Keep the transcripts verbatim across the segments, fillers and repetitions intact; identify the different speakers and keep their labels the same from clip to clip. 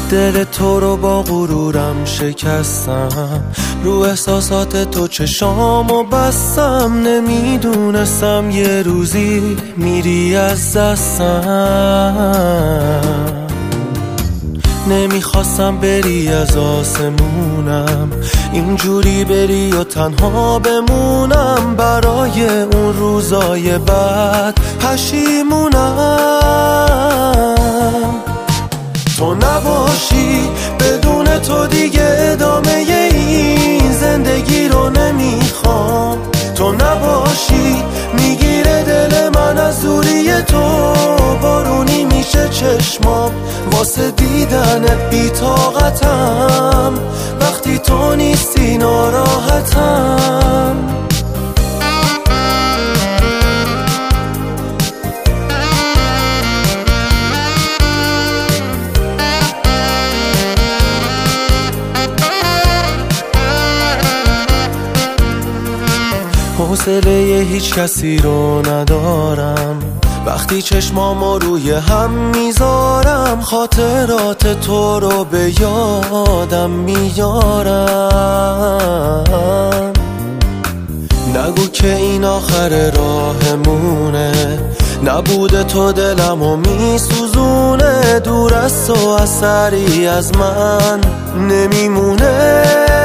Speaker 1: دل تو رو با غرورم شکستم، رو احساسات تو چشامو بستم. نمیدونستم یه روزی میری از دستم. نمیخواستم بری از آسمونم، اینجوری بری و تنها بمونم. برای اون روزای بعد پشیمونم. تو نباشی بدون تو دیگه ادامه این زندگی رو نمیخوام. تو نباشی میگیره دل من از دوری تو، بارونی میشه چشمام واسه دیدنت بی‌طاقتم. وقتی تو نیستی ناراحتم. حوصله هیچ کسی رو ندارم، وقتی چشمامو روی هم میذارم. خاطرات تو رو به یادم میارم. نگو که این آخر راهمونه، نبوده تو دلمو میسوزونه. دور از تو اثری از من نمیمونه.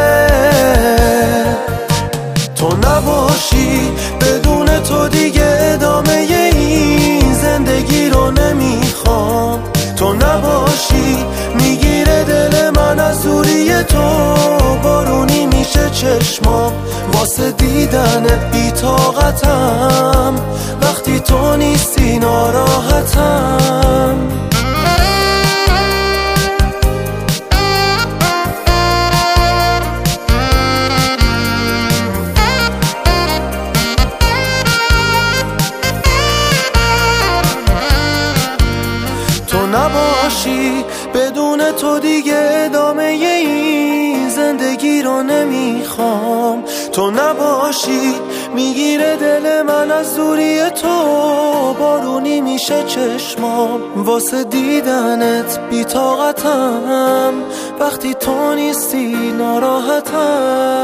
Speaker 1: تو نباشی بدون تو دیگه ادامه این زندگی رو نمیخوام. تو نباشی میگیره دل من از دوری تو، بارونی میشه چشمام واسه دیدنت بی‌طاقتم. وقتی تو نیستی ناراحتم. نباشی بدون تو دیگه ادامه این زندگی رو نمیخوام. تو نباشی میگیره دل من از دوری تو، بارونی میشه چشمام واسه دیدنت بی‌طاقتم. وقتی تو نیستی ناراحتم.